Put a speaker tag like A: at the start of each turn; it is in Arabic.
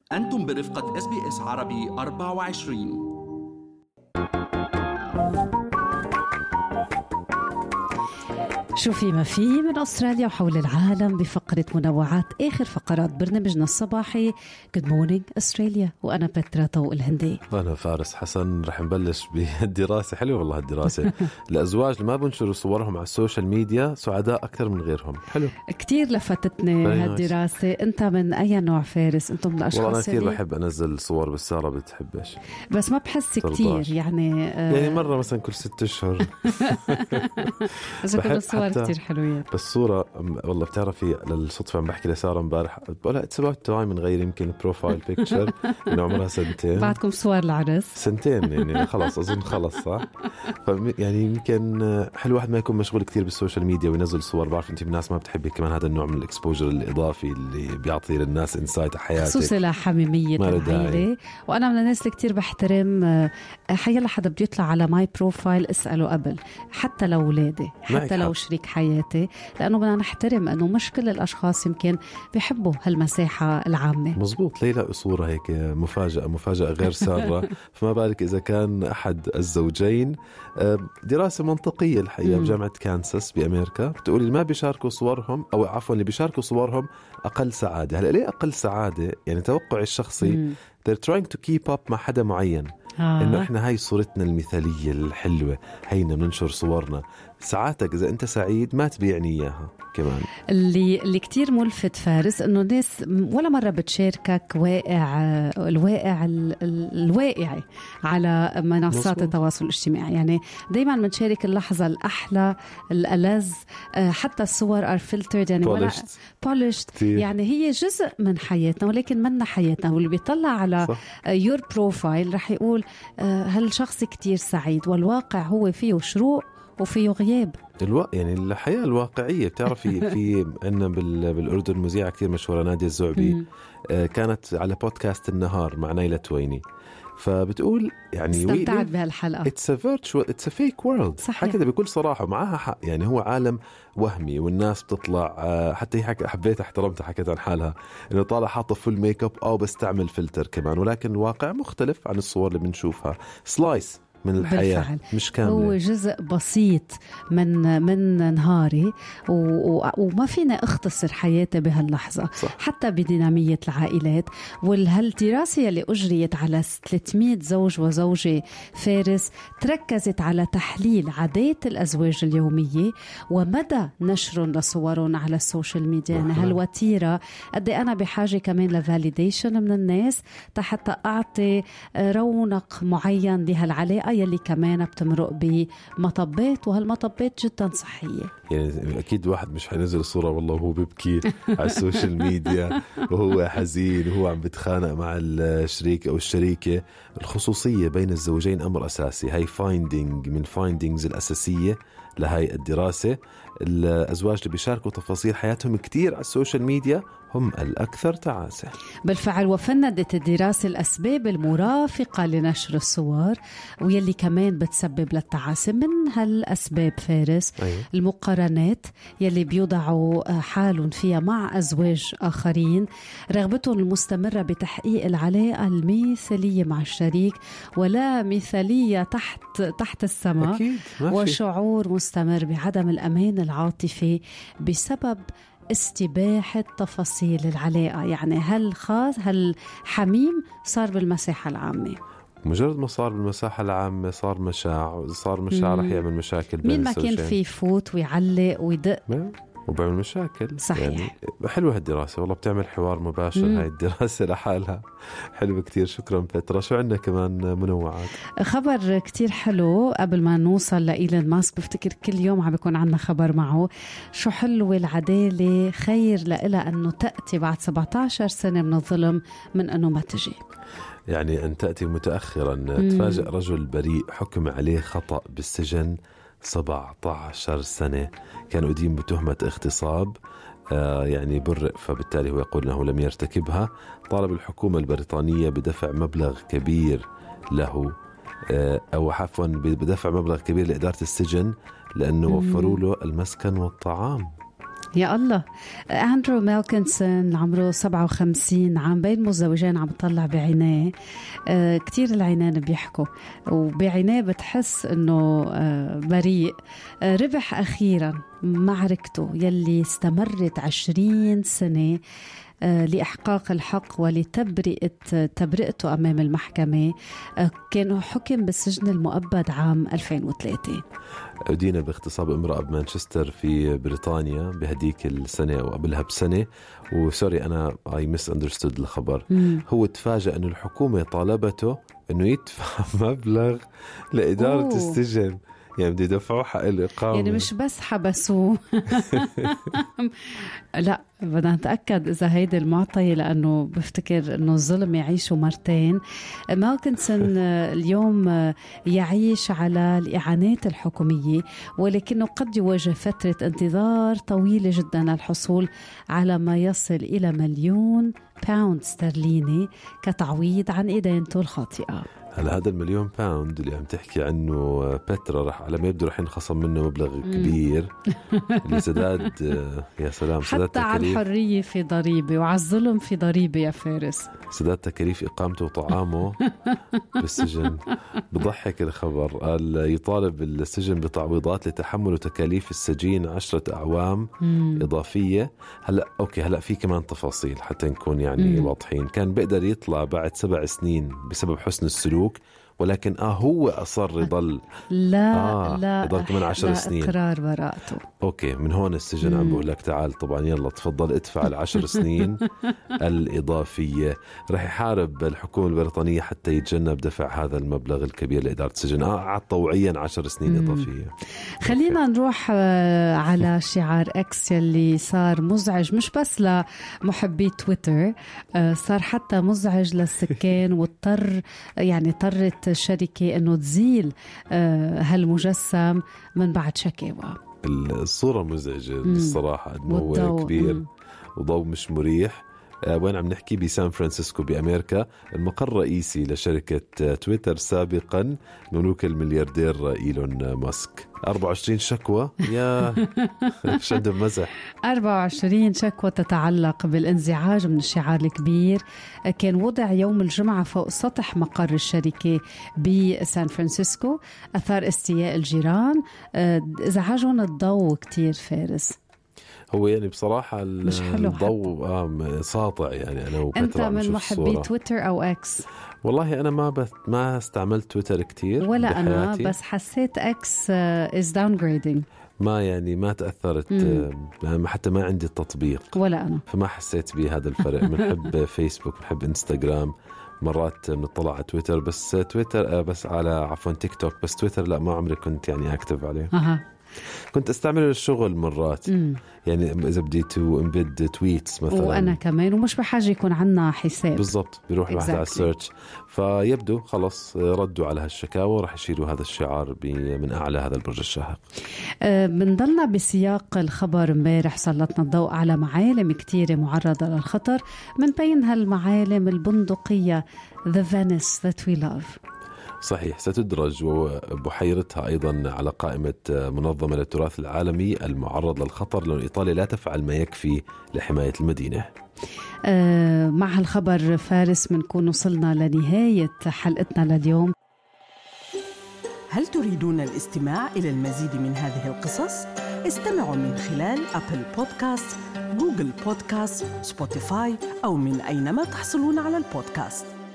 A: أنتم برفقة SBS عربي 24.
B: شو في ما في من أستراليا وحول العالم بفقرة منوعات آخر فقرات برنامجنا الصباحي Good Morning أستراليا. وأنا بترا طوق الهندي.
C: أنا فارس حسن. رح نبلش بالدراسة. حلو والله الدراسة. الأزواج اللي ما بنشروا صورهم على السوشيال ميديا سعداء أكثر من غيرهم. حلو كتير
B: لفتتني هالدراسة. أنت من أي نوع فارس؟ أنتم من الأشخاص
C: والله أنا كتير بحب أنزل صور، بس سارة بتحبش،
B: بس ما بحس كتير يعني
C: مرة مثلا كل 6 أشهر.
B: بس كل الصور كتير حلوين.
C: بس صورة والله بتعرفي للصدفة عم بحكي لسارة امبارح بقولها اتس اباوت تايم نغير يمكن بروفايل بيكتشر من عمرها 2 سنين.
B: بعدكم صور العرس
C: 2 سنين يعني خلاص أظن خلص صح. يعني يمكن حلو واحد ما يكون مشغول كتير بالسوشيال ميديا وينزل صور. بعرف انت الناس ما بتحبي كمان هذا النوع من الاكسبوجر الإضافي اللي بيعطي للناس انسايت حياتك،
B: خصوصا لحميمية العائلة. وأنا من الناس اللي كتير بحترم حيلا حدا بده يطلع على ماي بروفايل اسأله قبل، حتى لو ولادي حتى لو شريك حياتي، لأنه بدنا نحترم أنه مش كل الأشخاص يمكن بيحبوا هالمساحة العامة.
C: مزبوط. ليلى صورة هيك مفاجأة غير سارة. فما بالك إذا كان أحد الزوجين. دراسة منطقية الحقيقة بجامعة كانساس بأمريكا بتقول اللي ما بيشاركوا صورهم أو عفوا اللي بيشاركوا صورهم أقل سعادة. هلأ ليه أقل سعادة؟ يعني توقع الشخصي they're trying to keep up مع حدا معين. إنه إحنا هاي صورتنا المثالية الحلوة، هينا بننشر صورنا. ساعاتك إذا أنت سعيد ما تبيعني إياها كمان.
B: اللي كتير ملفت فارس إنه الناس ولا مرة بتشاركك الواقعي على منصات التواصل الاجتماعي. يعني دايما بنشارك اللحظة الأحلى الألذ، حتى الصور are filtered يعني polished. يعني هي جزء من حياتنا ولكن منا حياتنا. واللي بيطلع على your profile رح يقول هالشخص كتير سعيد، والواقع هو فيه شروق وفيه غياب.
C: يعني الحياة الواقعية. بتعرفي في عنا بالأردن مذيعة كتير مشهورة نادية الزعبي، كانت على بودكاست النهار مع نايلة تويني، فبتقول يعني
B: استمتعت بهالحلقة.
C: it's a fake world.
B: صحيح.
C: حكيتها بكل صراحة معاها حق. يعني هو عالم وهمي والناس بتطلع حتى هي حبيتها احترمتها، حكيت عن حالها انه طالع حاطة فول ميك اب او بس تعمل فلتر كمان، ولكن الواقع مختلف عن الصور اللي بنشوفها. سلايس من الحياة بالفعل. مش كاملة،
B: هو جزء بسيط من نهاري وما فينا اختصر حياتي بهاللحظة.
C: صح.
B: حتى بدينامية العائلات. والهالدراسة اللي أجريت على 300 زوج وزوجة فارس تركزت على تحليل عادات الأزواج اليومية ومدى نشرهم لصورهم على السوشيال ميديا. يعني هالوتيرة قد أنا بحاجة كمان لفاليديشن من الناس حتى أعطي رونق معين لهالعلاقة يلي كمان بتمرق بمطبات، وهالمطبات جدا صحية.
C: يعني أكيد واحد مش حينزل صورة والله وهو بيبكي على السوشيال ميديا وهو حزين وهو عم بتخانق مع الشريك أو الشريكة. الخصوصية بين الزوجين أمر أساسي. هاي فايندينج من فايندينجز الأساسية لهاي الدراسة. الأزواج اللي بيشاركوا تفاصيل حياتهم كتير على السوشيال ميديا هم الأكثر تعاسة.
B: بالفعل. وفندت الدراسة الأسباب المرافقة لنشر الصور ويلي كمان بتسبب للتعاسة. من هالأسباب فارس المقارنات يلي بيوضعوا حالهم فيها مع أزواج آخرين، رغبتهم المستمرة بتحقيق العلاقة المثالية مع الشريك ولا مثالية تحت السماء، وشعور مستمر بعدم الأمان العاطفي بسبب استباحة تفاصيل العلاقة. يعني هالحميم صار بالمساحة العامة.
C: مجرد ما صار بالمساحة العامة صار مشاع رح يعمل مشاكل بين
B: مين ما كان فيه يفوت ويعلق ويدق
C: وبعمل مشاكل.
B: صحيح.
C: يعني حلوة هالدراسة والله، بتعمل حوار مباشر. هاي الدراسة لحالها حلوة كتير. شكرا بترا. شو عندنا كمان منوعات؟
B: خبر كتير حلو قبل ما نوصل لإيلون ماسك. بفتكر كل يوم عم بيكون عنا خبر معه. شو حلوة العدالة، خير لإلها أنه تأتي بعد 17 سنة من الظلم من أنه ما تجي.
C: يعني أن تأتي متأخرا. تفاجأ رجل بريء حكم عليه خطأ بالسجن 17 سنة. كان أدين بتهمة اغتصاب، يعني برئ، فبالتالي هو يقول أنه لم يرتكبها. طالب الحكومة البريطانية بدفع مبلغ كبير له، أو عفوا بدفع مبلغ كبير لإدارة السجن لأنه وفروا له المسكن والطعام.
B: يا الله. أندرو ميلكنسون عمره 57 عام، بين مزدوجين عم بطلع بعينيه. كتير العينين بيحكوا، وبعينيه بتحس إنه بريء. ربح أخيرا معركته يلي استمرت 20 سنة لإحقاق الحق ولتبرئته أمام المحكمة. كان حكم بالسجن المؤبد عام 2003.
C: أدينا باغتصاب امرأة بمانشستر في بريطانيا بهديك السنة أو قبلها بسنة. وسوري أنا I misunderstood الخبر. هو تفاجأ أن الحكومة طالبته أنه يدفع مبلغ لإدارة السجن، يعني بده يدفعوا حق الإقامة، يعني
B: مش بس حبسوه. لا بدنا نتأكد إذا هيدا المعطي، لأنه بفتكر أنه الظلم يعيشه مرتين. ميلكنسون اليوم يعيش على الإعانات الحكومية، ولكنه قد يواجه فترة انتظار طويلة جدا للحصول على ما يصل إلى £1,000,000 استرليني كتعويض عن إدانته الخاطئة.
C: هلا هذا £1,000,000 اللي عم تحكي عنه بترا رح على ما يبدو رح ينخصم منه مبلغ كبير لسداد. يا سلام، سداد
B: حتى على الحرية في ضريبة وعلى الظلم في ضريبة يا فارس.
C: سداد تكاليف إقامته وطعامه بالسجن. بضحك الخبر. قال يطالب السجن بتعويضات لتحمل تكاليف السجين 10 أعوام إضافية. هلأ في كمان تفاصيل حتى نكون يعني واضحين. كان بقدر يطلع بعد 7 سنين بسبب حسن السلوك، ولكن هو أصر يضل
B: لا
C: يضل كمان 10 سنين
B: إقرار براءته.
C: أوكي، من هون السجن عم بقول لك تعال طبعا يلا تفضل ادفع 10 سنين الإضافية. رح يحارب الحكومة البريطانية حتى يتجنب دفع هذا المبلغ الكبير لإدارة السجن طوعيا 10 سنين إضافية.
B: خلينا نروح على شعار اكس اللي صار مزعج مش بس لمحبي تويتر، صار حتى مزعج للسكان، اضطرت الشركة انه تزيل هالمجسم من بعد شكاوى.
C: الصورة مزعجة الصراحة، هو كبير وضوء مش مريح. وين عم نحكي؟ بسان فرانسيسكو بأمريكا، المقر الرئيسي لشركة تويتر سابقا مملوك الملياردير إيلون ماسك. 24 شكوى يا مش عندهم مزح. 24
B: شكوى تتعلق بالانزعاج من الشعار الكبير كان وضع يوم الجمعة فوق سطح مقر الشركة بسان فرانسيسكو، أثار استياء الجيران، ازعاجهم الضوء كتير فارس.
C: هو يعني بصراحة الضوء ساطع. يعني أنا
B: أنت من محبي تويتر أو إكس؟
C: والله أنا ما استعملت تويتر كتير
B: ولا
C: بحياتي.
B: أنا بس حسيت إكس is downgrading.
C: ما تأثرت. حتى ما عندي التطبيق
B: ولا أنا،
C: فما حسيت بهذا الفرق. بنحب فيسبوك، بنحب إنستغرام، مرات بنطلع على تويتر، بس تويتر بس على تيك توك، بس تويتر لا، ما عمري كنت يعني أكتب عليه. كنت استعمله للشغل مرات. يعني إذا بدي تو امبيد تويتس مثلا،
B: وأنا كمان، ومش بحاجة يكون عنا حساب.
C: بالضبط، بيروح الواحد على السيرش. فيبدو خلص ردوا على هالشكاوى ورح يشيلوا هذا الشعار من أعلى هذا البرج الشاهق.
B: بنضلنا بسياق الخبر. امبارح سلطنا الضوء على معالم كتيرة معرضة للخطر، من بين هالمعالم البندقية The Venice that we love.
C: صحيح، ستدرج وبحيرتها أيضا على قائمة منظمة للتراث العالمي المعرض للخطر، لأن إيطاليا لا تفعل ما يكفي لحماية المدينة.
B: مع هالخبر فارس منكون وصلنا لنهاية حلقتنا لليوم.
D: هل تريدون الاستماع إلى المزيد من هذه القصص؟ استمعوا من خلال أبل بودكاست، جوجل بودكاست، سبوتيفاي، أو من أينما تحصلون على البودكاست.